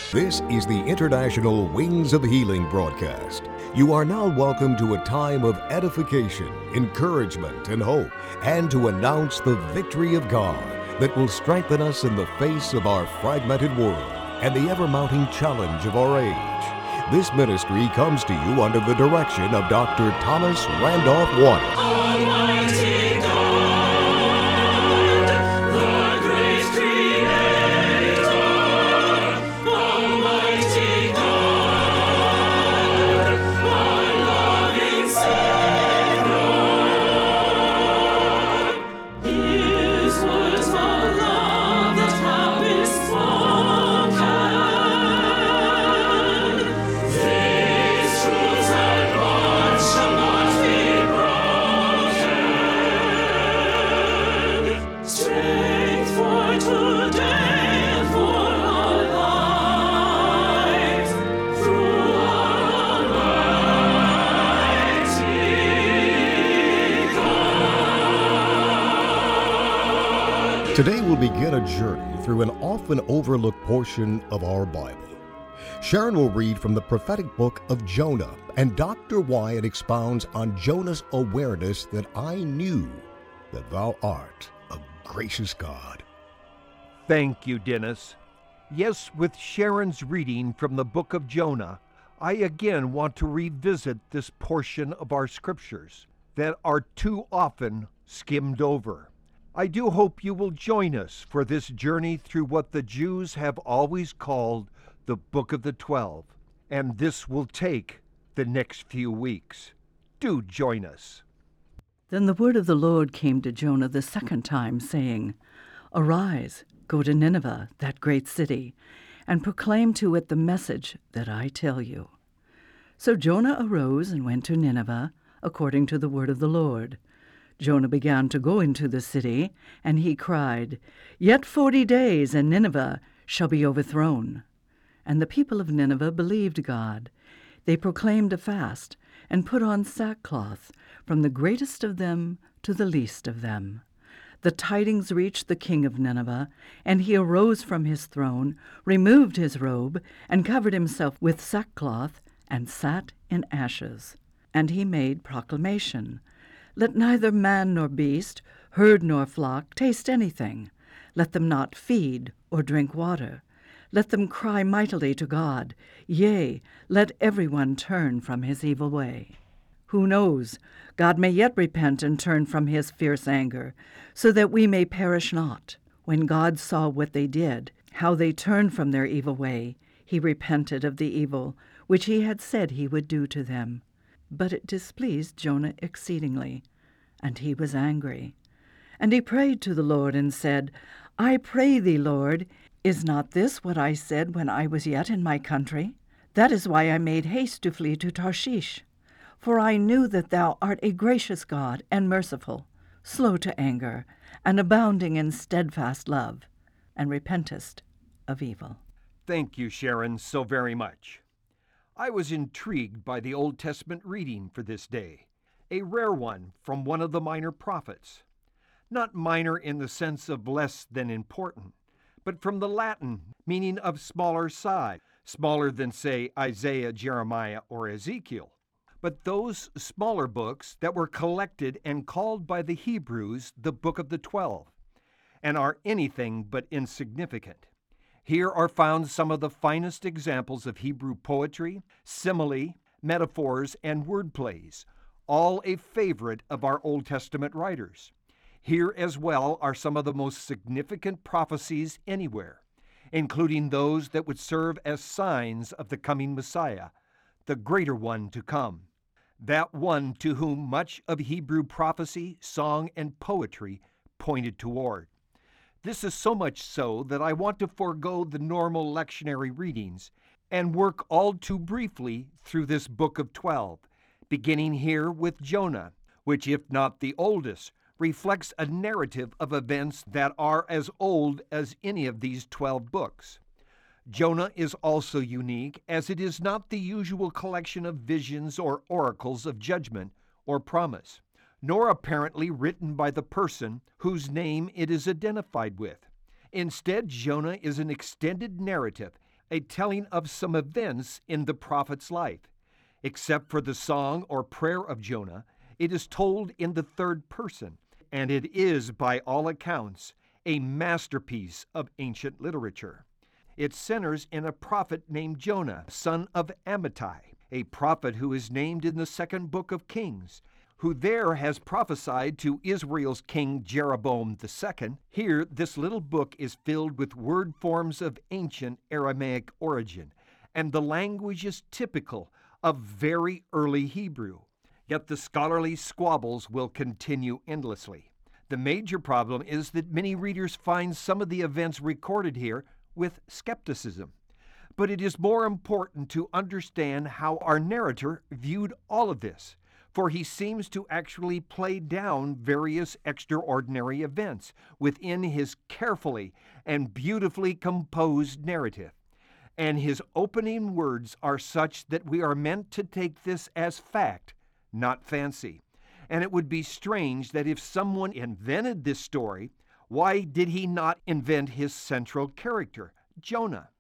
This is the International Wings of Healing broadcast. You are now welcome to a time of edification, encouragement, and hope, and to announce the victory of God that will strengthen us in the face of our fragmented world and the ever-mounting challenge of our age. This ministry comes to you under the direction of Dr. Thomas Randolph Waters. Almighty God, the great Creator, Almighty God, our loving Savior, His words of love that have been spoken, these truths and words shall not be broken. Strength for today and for our lives, through our Almighty God. Today we'll begin a journey through an often overlooked portion of our Bible. Sharon will read from the prophetic book of Jonah, and Dr. Wyatt expounds on Jonah's awareness that I knew that thou art a gracious God. Thank you, Dennis. Yes, with Sharon's reading from the book of Jonah, I again want to revisit this portion of our scriptures that are too often skimmed over. I do hope you will join us for this journey through what the Jews have always called the Book of the 12, and this will take the next few weeks. Do join us. Then the word of the Lord came to Jonah the second time, saying, Arise, go to Nineveh, that great city, and proclaim to it the message that I tell you. So Jonah arose and went to Nineveh, according to the word of the Lord. Jonah began to go into the city, and he cried, Yet 40 days, and Nineveh shall be overthrown. And the people of Nineveh believed God. They proclaimed a fast, and put on sackcloth, from the greatest of them to the least of them. The tidings reached the king of Nineveh, and he arose from his throne, removed his robe, and covered himself with sackcloth, and sat in ashes. And he made proclamation, Let neither man nor beast, herd nor flock, taste anything. Let them not feed or drink water. Let them cry mightily to God. Yea, let everyone turn from his evil way. Who knows? God may yet repent and turn from his fierce anger, so that we may perish not. When God saw what they did, how they turned from their evil way, he repented of the evil which he had said he would do to them. But it displeased Jonah exceedingly, and he was angry. And he prayed to the Lord and said, I pray thee, Lord, is not this what I said when I was yet in my country? That is why I made haste to flee to Tarshish. For I knew that thou art a gracious God and merciful, slow to anger, and abounding in steadfast love, and repentest of evil. Thank you, Sharon, so very much. I was intrigued by the Old Testament reading for this day, a rare one from one of the minor prophets. Not minor in the sense of less than important, but from the Latin meaning of smaller size, smaller than, say, Isaiah, Jeremiah, or Ezekiel. But those smaller books that were collected and called by the Hebrews the Book of the 12, and are anything but insignificant. Here are found some of the finest examples of Hebrew poetry, simile, metaphors, and word plays, all a favorite of our Old Testament writers. Here as well are some of the most significant prophecies anywhere, including those that would serve as signs of the coming Messiah, the greater one to come, that one to whom much of Hebrew prophecy, song, and poetry pointed toward. This is so much so that I want to forego the normal lectionary readings and work all too briefly through this book of 12, beginning here with Jonah, which, if not the oldest, reflects a narrative of events that are as old as any of these 12 books. Jonah is also unique, as it is not the usual collection of visions or oracles of judgment or promise, nor apparently written by the person whose name it is identified with. Instead, Jonah is an extended narrative, a telling of some events in the prophet's life. Except for the song or prayer of Jonah, it is told in the third person, and it is, by all accounts, a masterpiece of ancient literature. It centers in a prophet named Jonah, son of Amittai, a prophet who is named in the second book of Kings, who there has prophesied to Israel's king Jeroboam II. Here, this little book is filled with word forms of ancient Aramaic origin, and the language is typical of very early Hebrew. Yet the scholarly squabbles will continue endlessly. The major problem is that many readers find some of the events recorded here with skepticism. But it is more important to understand how our narrator viewed all of this, for he seems to actually play down various extraordinary events within his carefully and beautifully composed narrative. And his opening words are such that we are meant to take this as fact, not fancy. And it would be strange that if someone invented this story, why did he not invent his central character, Jonah?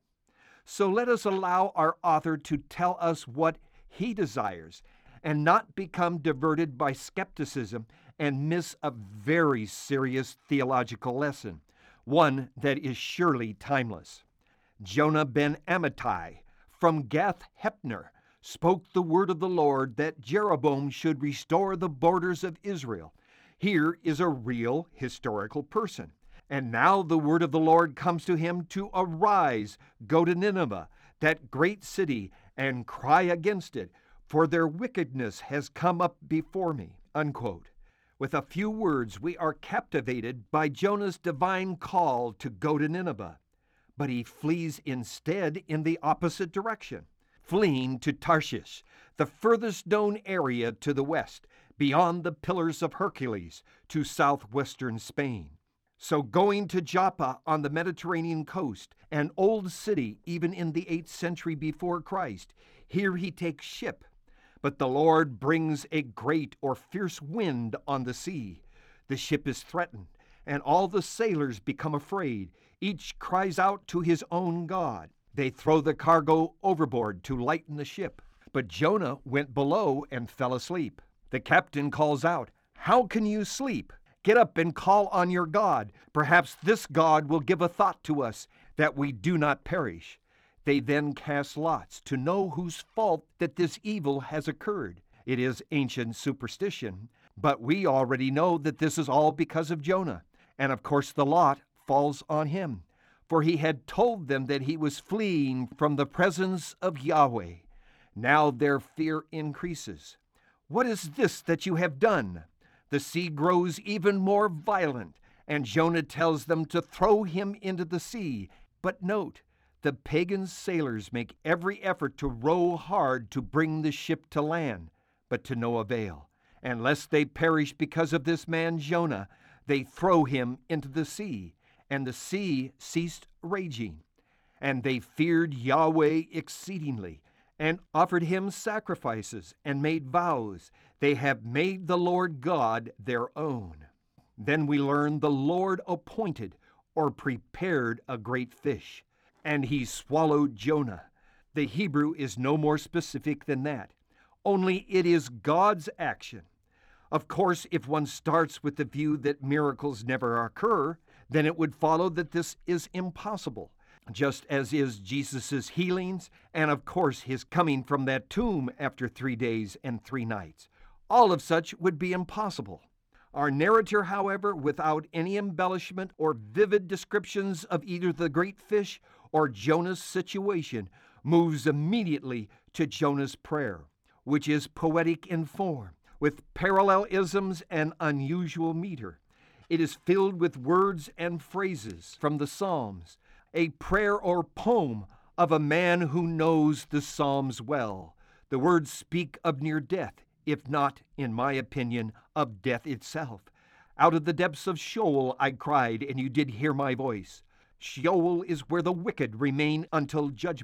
So let us allow our author to tell us what he desires and not become diverted by skepticism and miss a very serious theological lesson, one that is surely timeless. Jonah ben Amittai from Gath-Hepner spoke the word of the Lord that Jeroboam should restore the borders of Israel. Here is a real historical person. And now the word of the Lord comes to him to arise, go to Nineveh, that great city, and cry against it, for their wickedness has come up before me. Unquote. With a few words, we are captivated by Jonah's divine call to go to Nineveh. But he flees instead in the opposite direction, fleeing to Tarshish, the furthest known area to the west, beyond the Pillars of Hercules, to southwestern Spain. So going to Joppa on the Mediterranean coast, an old city even in the 8th century before Christ, here he takes ship. But the Lord brings a great or fierce wind on the sea. The ship is threatened, and all the sailors become afraid. Each cries out to his own god. They throw the cargo overboard to lighten the ship. But Jonah went below and fell asleep. The captain calls out, "How can you sleep? Get up and call on your God. Perhaps this God will give a thought to us, that we do not perish." They then cast lots to know whose fault that this evil has occurred. It is ancient superstition, but we already know that this is all because of Jonah. And of course the lot falls on him, for he had told them that he was fleeing from the presence of Yahweh. Now their fear increases. "What is this that you have done?" The sea grows even more violent, and Jonah tells them to throw him into the sea. But note, the pagan sailors make every effort to row hard to bring the ship to land, but to no avail. And lest they perish because of this man Jonah, they throw him into the sea, and the sea ceased raging. And they feared Yahweh exceedingly, and offered him sacrifices, and made vows. They have made the Lord God their own. Then we learn the Lord appointed or prepared a great fish, and he swallowed Jonah. The Hebrew is no more specific than that, only it is God's action. Of course, if one starts with the view that miracles never occur, then it would follow that this is impossible, just as is Jesus' healings, and of course his coming from that tomb after 3 days and 3 nights. All of such would be impossible. Our narrator, however, without any embellishment or vivid descriptions of either the great fish or Jonah's situation, moves immediately to Jonah's prayer, which is poetic in form, with parallelisms and unusual meter. It is filled with words and phrases from the Psalms, a prayer or poem of a man who knows the Psalms well. The words speak of near death, if not, in my opinion, of death itself. "Out of the depths of Sheol I cried, and you did hear my voice." Sheol is where the wicked remain until judgment.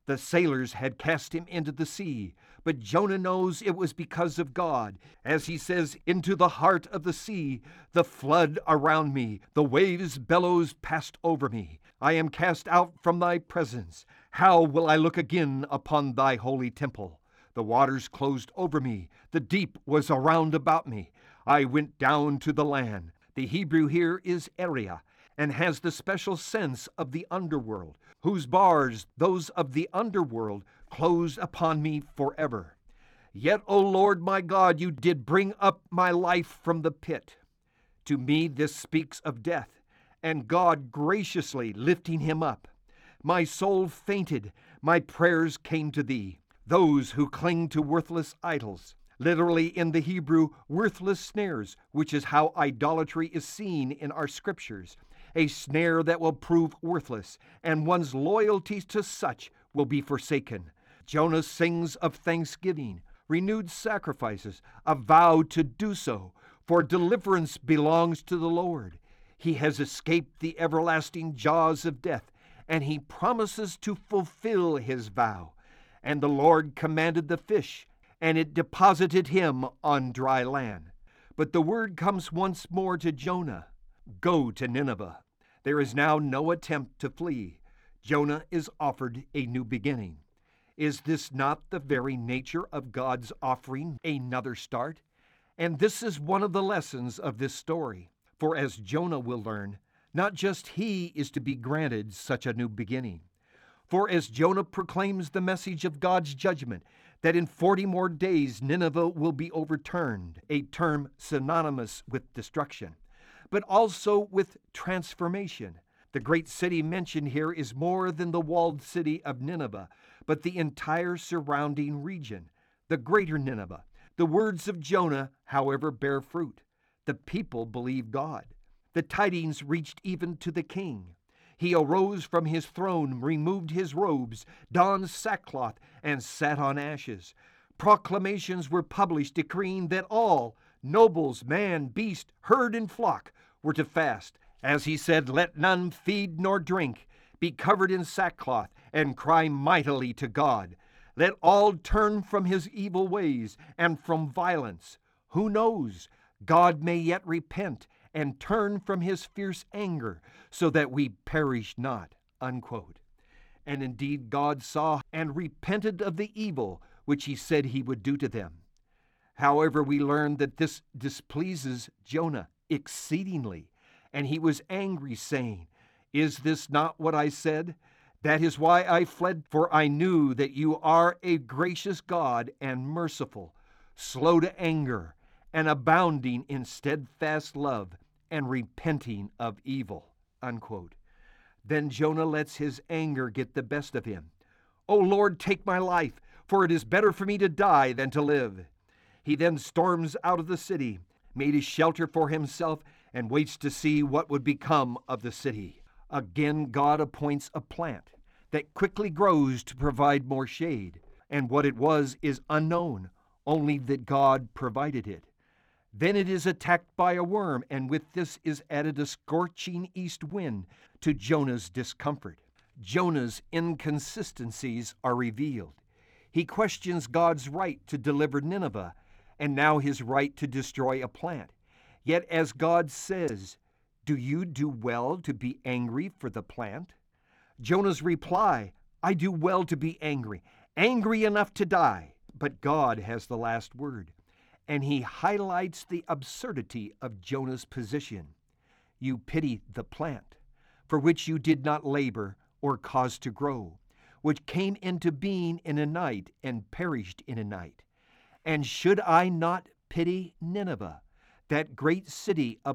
The sailors had cast him into the sea, but Jonah knows it was because of God. As he says, into the heart of the sea, the flood around me, the waves' bellows passed over me. I am cast out from thy presence. How will I look again upon thy holy temple? The waters closed over me. The deep was around about me. I went down to the land. The Hebrew here is area, and has the special sense of the underworld, whose bars, those of the underworld, closed upon me forever. Yet, O Lord my God, you did bring up my life from the pit. To me this speaks of death, and God graciously lifting him up. My soul fainted, my prayers came to thee. Those who cling to worthless idols, literally in the Hebrew, worthless snares, which is how idolatry is seen in our scriptures, a snare that will prove worthless, and one's loyalty to such will be forsaken. Jonah sings of thanksgiving, renewed sacrifices, a vow to do so, for deliverance belongs to the Lord. He has escaped the everlasting jaws of death, and he promises to fulfill his vow. And the Lord commanded the fish, and it deposited him on dry land. But the word comes once more to Jonah, go to Nineveh. There is now no attempt to flee. Jonah is offered a new beginning. Is this not the very nature of God's offering another start? And this is one of the lessons of this story. For as Jonah will learn, not just he is to be granted such a new beginning. For as Jonah proclaims the message of God's judgment, that in 40 more days Nineveh will be overturned, a term synonymous with destruction, but also with transformation. The great city mentioned here is more than the walled city of Nineveh, but the entire surrounding region, the greater Nineveh. The words of Jonah, however, bear fruit. The people believe God. The tidings reached even to the king. He arose from his throne, removed his robes, donned sackcloth, and sat on ashes. Proclamations were published decreeing that all, nobles, man, beast, herd, and flock, were to fast. As he said, let none feed nor drink, be covered in sackcloth, and cry mightily to God. Let all turn from his evil ways and from violence. Who knows? God may yet repent and turn from his fierce anger, so that we perish not." Unquote. And indeed God saw and repented of the evil which he said he would do to them. However, we learn that this displeases Jonah exceedingly, and he was angry, saying, "Is this not what I said? That is why I fled, for I knew that you are a gracious God and merciful, slow to anger, and abounding in steadfast love, and repenting of evil." Unquote. Then Jonah lets his anger get the best of him. "O Lord, take my life, for it is better for me to die than to live." He then storms out of the city, made a shelter for himself, and waits to see what would become of the city. Again, God appoints a plant that quickly grows to provide more shade, and what it was is unknown, only that God provided it. Then it is attacked by a worm, and with this is added a scorching east wind to Jonah's discomfort. Jonah's inconsistencies are revealed. He questions God's right to deliver Nineveh, and now his right to destroy a plant. Yet as God says, "Do you do well to be angry for the plant?" Jonah's reply, "I do well to be angry, angry enough to die." But God has the last word, and he highlights the absurdity of Jonah's position. You pity the plant, for which you did not labor or cause to grow, which came into being in a night and perished in a night. And should I not pity Nineveh, that great city of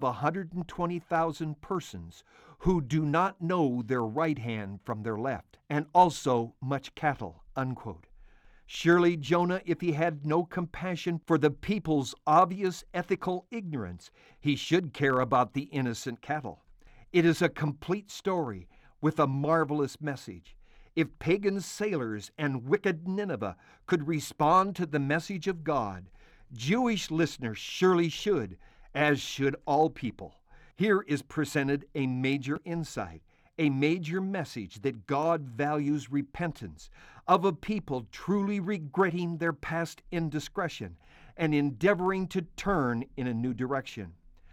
120,000 persons, who do not know their right hand from their left, and also much cattle?" Unquote. Surely Jonah, if he had no compassion for the people's obvious ethical ignorance, he should care about the innocent cattle. It is a complete story with a marvelous message. If pagan sailors and wicked Nineveh could respond to the message of God, Jewish listeners surely should, as should all people. Here is presented a major insight, a major message that God values repentance of a people truly regretting their past indiscretion and endeavoring to turn in a new direction.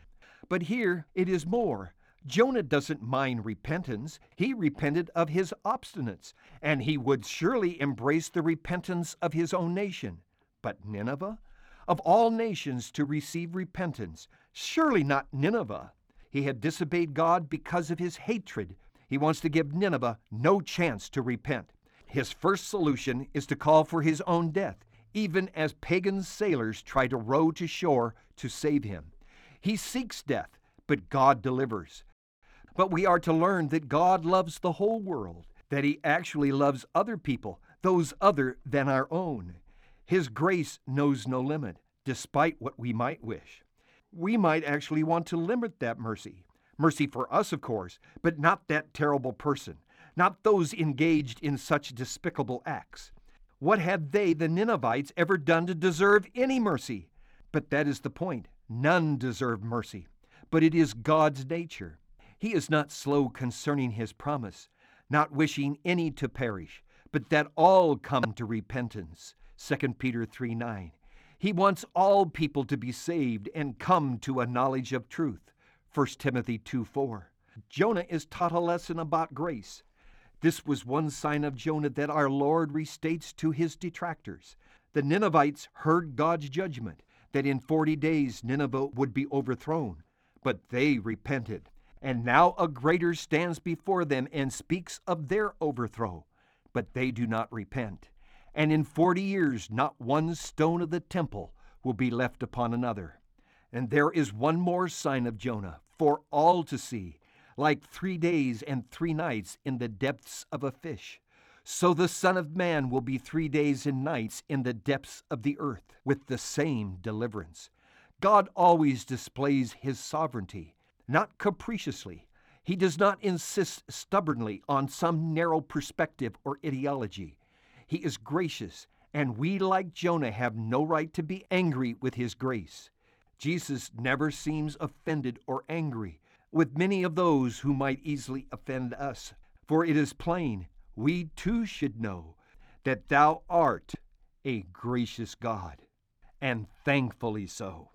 But here it is more. Jonah doesn't mind repentance. He repented of his obstinance, and he would surely embrace the repentance of his own nation. But Nineveh? Of all nations to receive repentance, surely not Nineveh. He had disobeyed God because of his hatred. He wants to give Nineveh no chance to repent. His first solution is to call for his own death, even as pagan sailors try to row to shore to save him. He seeks death, but God delivers. But we are to learn that God loves the whole world, that he actually loves other people, those other than our own. His grace knows no limit, despite what we might wish. We might actually want to limit that mercy. Mercy for us, of course, but not that terrible person, not those engaged in such despicable acts. What had they, the Ninevites, ever done to deserve any mercy? But that is the point. None deserve mercy, but it is God's nature. He is not slow concerning his promise, not wishing any to perish, but that all come to repentance. 2 Peter 3:9. He wants all people to be saved and come to a knowledge of truth. 1 Timothy 2:4. Jonah is taught a lesson about grace. This was one sign of Jonah that our Lord restates to his detractors. The Ninevites heard God's judgment, that in 40 days Nineveh would be overthrown, but they repented. And now a greater stands before them and speaks of their overthrow, but they do not repent. And in 40 years not one stone of the temple will be left upon another. And there is one more sign of Jonah for all to see, like 3 days and 3 nights in the depths of a fish. So the Son of Man will be 3 days and nights in the depths of the earth, with the same deliverance. God always displays his sovereignty, not capriciously. He does not insist stubbornly on some narrow perspective or ideology. He is gracious, and we, like Jonah, have no right to be angry with his grace. Jesus never seems offended or angry with many of those who might easily offend us, for it is plain we too should know that thou art a gracious God, and thankfully so.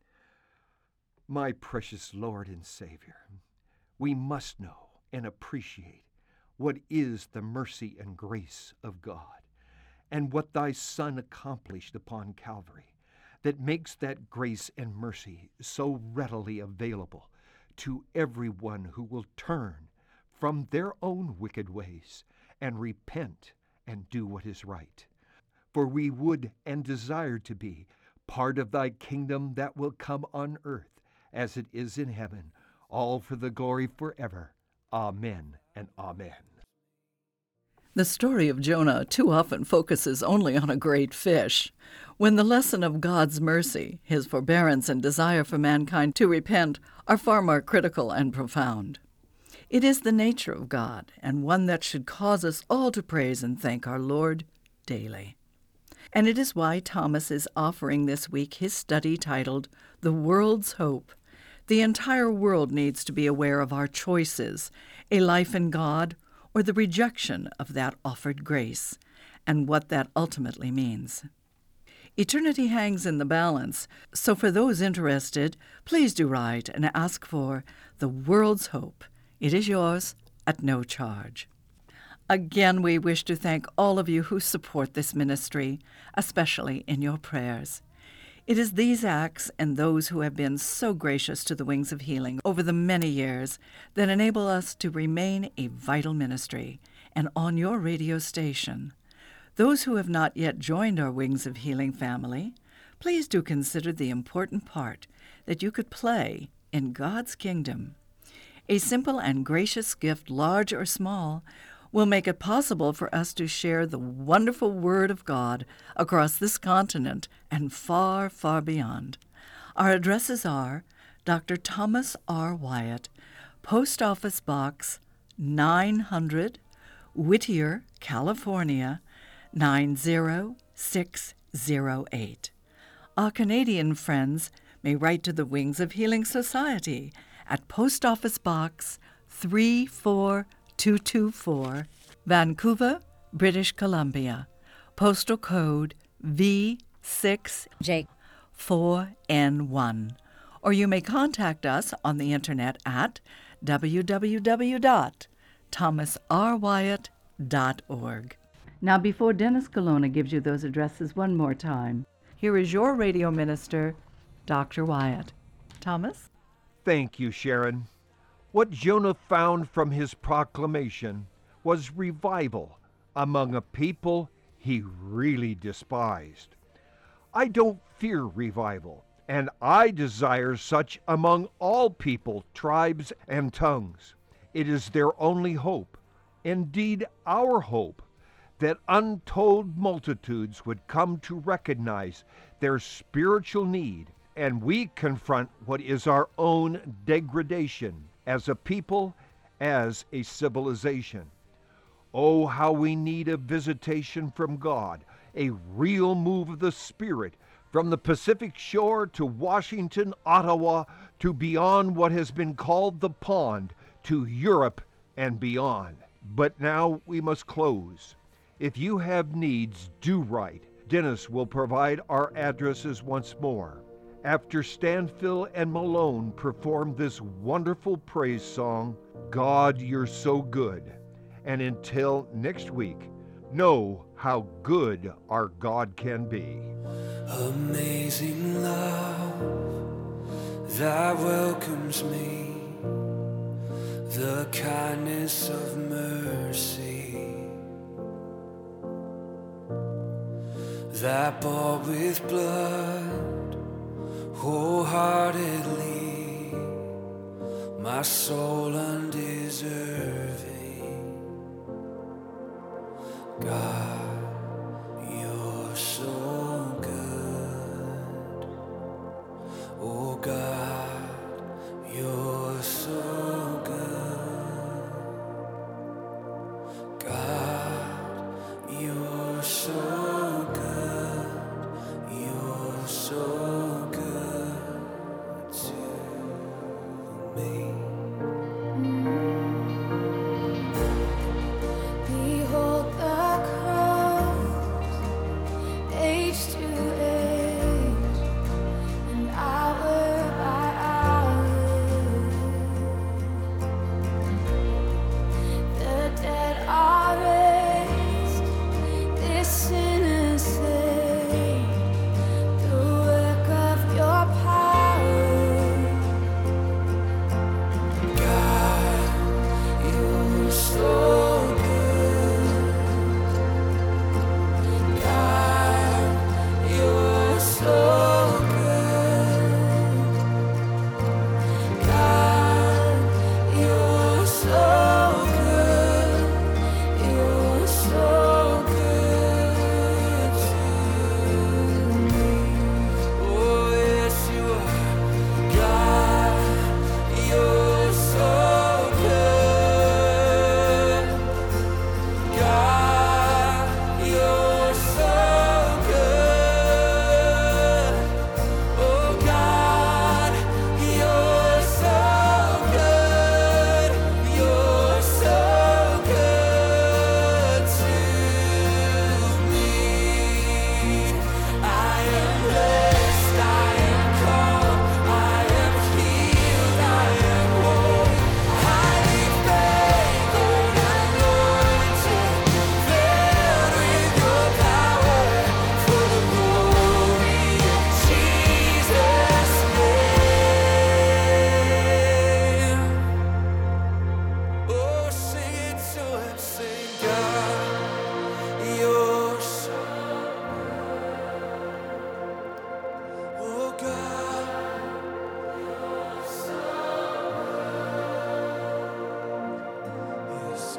My precious Lord and Savior, we must know and appreciate what is the mercy and grace of God, and what thy Son accomplished upon Calvary, that makes that grace and mercy so readily available to everyone who will turn from their own wicked ways and repent and do what is right. For we would and desire to be part of thy kingdom that will come on earth as it is in heaven, all for the glory forever. Amen and amen. The story of Jonah too often focuses only on a great fish, when the lesson of God's mercy, his forbearance, and desire for mankind to repent are far more critical and profound. It is the nature of God, and one that should cause us all to praise and thank our Lord daily. And it is why Thomas is offering this week his study titled, The World's Hope. The entire world needs to be aware of our choices, a life in God, or the rejection of that offered grace, and what that ultimately means. Eternity hangs in the balance, so for those interested, please do write and ask for The World's Hope. It is yours at no charge. Again, we wish to thank all of you who support this ministry, especially in your prayers. It is these acts and those who have been so gracious to the Wings of Healing over the many years that enable us to remain a vital ministry and on your radio station. Those who have not yet joined our Wings of Healing family, please do consider the important part that you could play in God's kingdom. A simple and gracious gift, large or small, will make it possible for us to share the wonderful Word of God across this continent and far, far beyond. Our addresses are Dr. Thomas R. Wyatt, Post Office Box 900, Whittier, California, 90608. Our Canadian friends may write to the Wings of Healing Society at Post Office Box 342 224, Vancouver, British Columbia. Postal code V6J4N1. Or you may contact us on the internet at www.thomasrwyatt.org. Now, before Dennis Colonna gives you those addresses one more time, here is your radio minister, Dr. Wyatt. Thomas? Thank you, Sharon. What Jonah found from his proclamation was revival among a people he really despised. I don't fear revival, and I desire such among all people, tribes, and tongues. It is their only hope, indeed our hope, that untold multitudes would come to recognize their spiritual need, and we confront what is our own degradation as a people, as a civilization. Oh, how we need a visitation from God, a real move of the Spirit, from the Pacific shore to Washington, Ottawa, to beyond what has been called the pond, to Europe and beyond. But now we must close. If you have needs, do write. Dennis will provide our addresses once more. After Stanfill and Malone perform this wonderful praise song, God, You're So Good. And until next week, know how good our God can be. Amazing love that welcomes me, the kindness of mercy that bought with blood wholeheartedly my soul undeserving. God, You're so good. Oh God, You're so good. God, You're so good. You're so good to me. Behold the cross, age to age, and hour by hour. The dead are raised, this sinner saved, the work of Your power. God, You're so God, You're so good. God, You're so good. You're so good to me. Oh, yes, You are. God, You're so good. God, You're so good. Oh God, You're so good. You're so good to me. I am blessed, I am called, I am healed, I am whole, highly favored, anointed, filled with Your power, for the glory of Jesus' name. Oh, sing it to Him, sing God, You're so. Oh God, yes,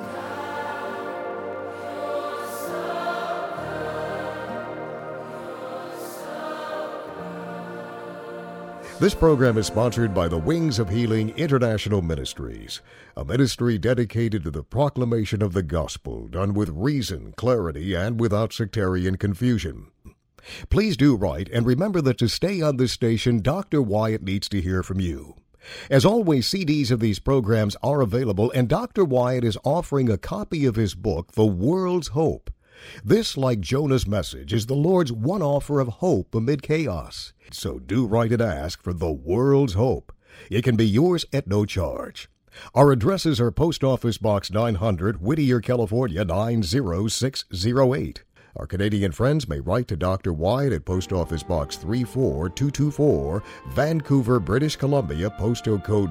This program is sponsored by the Wings of Healing International Ministries, a ministry dedicated to the proclamation of the gospel, done with reason, clarity, and without sectarian confusion. Please do write, and remember that to stay on this station, Dr. Wyatt needs to hear from you. As always, CDs of these programs are available, and Dr. Wyatt is offering a copy of his book, The World's Hope. This, like Jonah's message, is the Lord's one offer of hope amid chaos. So do write and ask for The World's Hope. It can be yours at no charge. Our addresses are Post Office Box 900, Whittier, California 90608. Our Canadian friends may write to Dr. Wyatt at Post Office Box 34224, Vancouver, British Columbia, postal code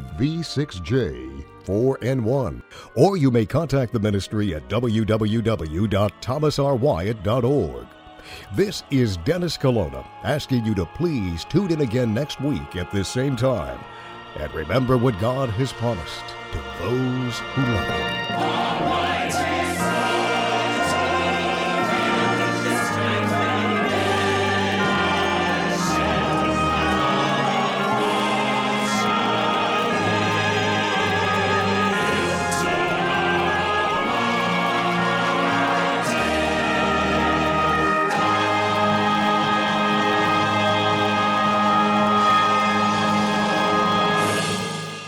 V6J4N1. Or you may contact the ministry at www.thomasrwyatt.org. This is Dennis Colonna asking you to please tune in again next week at this same time. And remember what God has promised to those who love Him.